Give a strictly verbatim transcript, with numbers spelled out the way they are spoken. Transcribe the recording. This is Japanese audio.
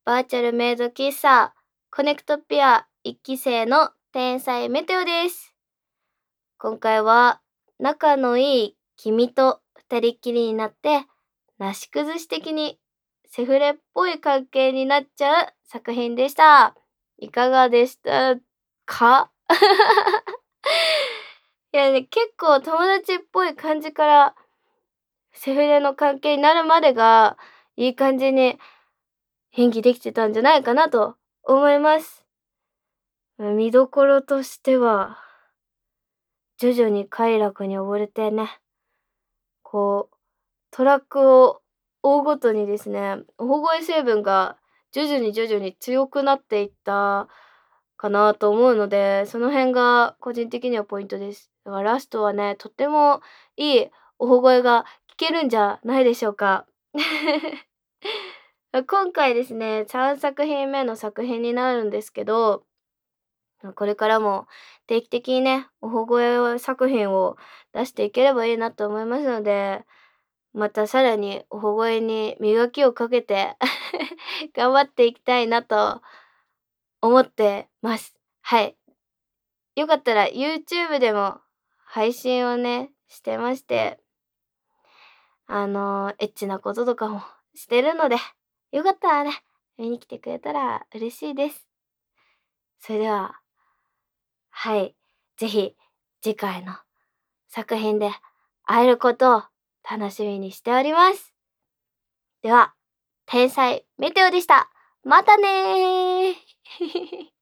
バーチャルメイド喫茶コネクトピアいっき生の天才メテオです。今回は仲のいい君と二人っきりになってなし崩し的にセフレっぽい関係になっちゃう作品でした。いかがでしたか？いやね、結構友達っぽい感じからセフレの関係になるまでがいい感じに演技できてたんじゃないかなと思います。見どころとしては、徐々に快楽に溺れてね、こうトラックを追うごとにですね、大声成分が徐々に徐々に強くなっていったかなと思うので、その辺が個人的にはポイントです。だからラストはね、とってもいい大声が聞けるんじゃないでしょうか。今回ですね、さんさく品目の作品になるんですけど、これからも定期的にね、大声作品を出していければいいなと思いますので、またさらに大声に磨きをかけて頑張っていきたいなと思ってます。はい。よかったら YouTube でも配信をね、してまして、あの、エッチなこととかもしてるので、よかったらね、見に来てくれたら嬉しいです。それでは、はい、ぜひ次回の作品で会えることを楽しみにしております。では、天才メテオでした。またねー